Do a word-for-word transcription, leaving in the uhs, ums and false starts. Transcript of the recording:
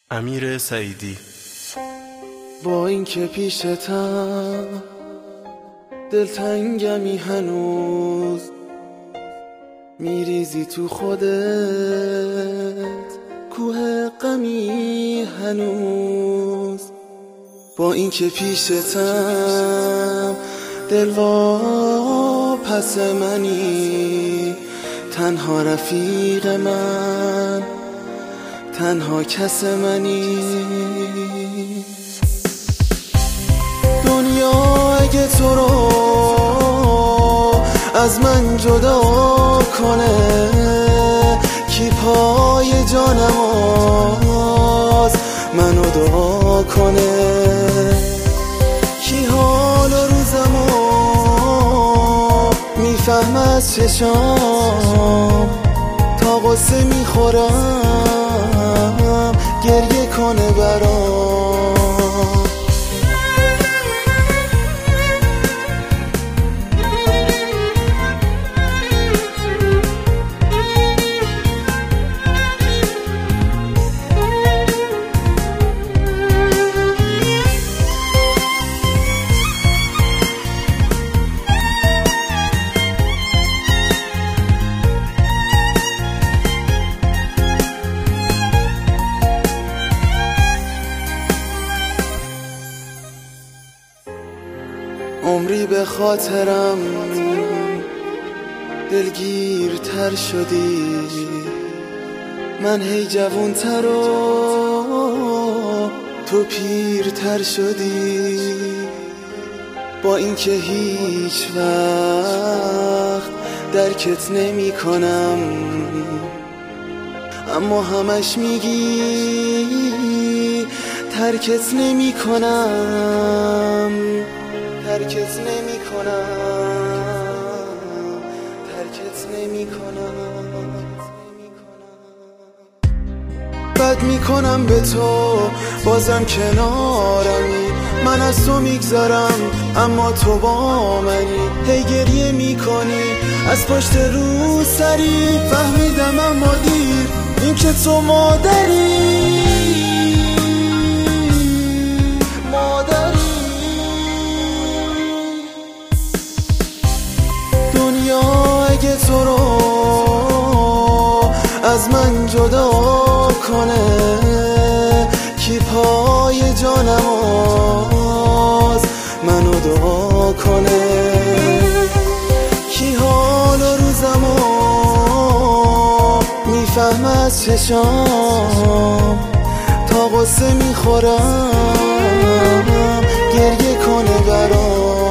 امیر سعیدی. با این که پیشتم دلتنگمی هنوز، میریزی تو خودت کوه غمی هنوز. با این که پیشتم دلوا پس منی، تنها رفیق من، تنها کس منی. دنیا اگه تو رو از من جدا کنه، کی پای جانم آز منو دعا کنه، کی حال و روزمو میفهم از چشام، تا قصه میخورم گریه کنه برام. عمری به خاطرم دلگیرتر شدی، من هی جوونتر و تو پیرتر شدی. با این که هیچ وقت درکت نمی کنم، اما همش میگی ترکت نمی کنم، ترکت نمی کنم، ترکت نمی کنم. بد می کنم به تو بازم کنارمی، من از تو میگذرم اما تو با منی. هی گریه می کنی از پشت رو سری، فهمیدم اما دیر این که تو مادری، مادری. اگه تو رو از من جدا کنه، کی پای جانم آز منو دعا کنه، کی حال و روزمو میفهم از چشام، تا قصه میخورم گریه کنه برام.